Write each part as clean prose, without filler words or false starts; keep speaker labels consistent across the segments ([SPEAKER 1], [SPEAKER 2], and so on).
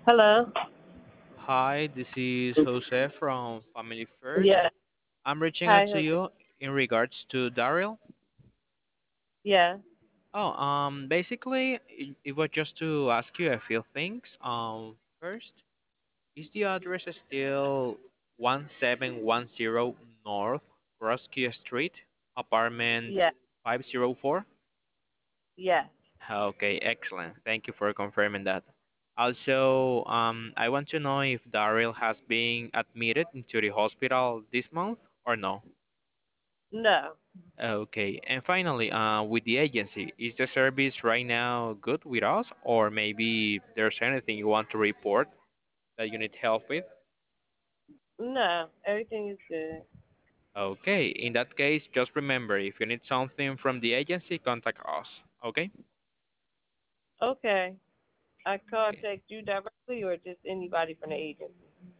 [SPEAKER 1] Hello.
[SPEAKER 2] Hi, this is Jose from Family First.
[SPEAKER 1] Yeah.
[SPEAKER 2] I'm reaching out
[SPEAKER 1] Hi,
[SPEAKER 2] to
[SPEAKER 1] Jose.
[SPEAKER 2] you in regards to Daryl.
[SPEAKER 1] Yeah.
[SPEAKER 2] Basically, it was just to ask you a few things. First, is the address still 1710 North Grosky Street, apartment
[SPEAKER 1] Yeah.
[SPEAKER 2] 504?
[SPEAKER 1] Yeah.
[SPEAKER 2] Okay, excellent. Thank you for confirming that. Also, I want to know if Daryl has been admitted into the hospital this month or no.
[SPEAKER 1] No.
[SPEAKER 2] Okay, and finally, with the agency, is the service right now good with us, or maybe there's anything you want to report that you need help with?
[SPEAKER 1] No. Everything is good.
[SPEAKER 2] Okay, in that case, just remember if you need something from the agency, contact us. Okay?
[SPEAKER 1] Okay. I
[SPEAKER 2] Okay.
[SPEAKER 1] contact you directly or just anybody from the agency?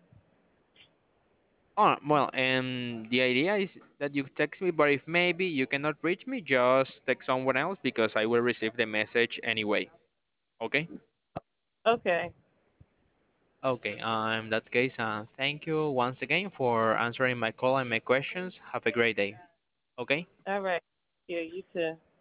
[SPEAKER 2] Oh, well, and the idea is that you text me, but if maybe you cannot reach me, just text someone else because I will receive the message anyway. Okay?
[SPEAKER 1] Okay.
[SPEAKER 2] Okay, in that case, thank you once again for answering my call and my questions. Have a great day. Okay?
[SPEAKER 1] All right. Yeah, you too.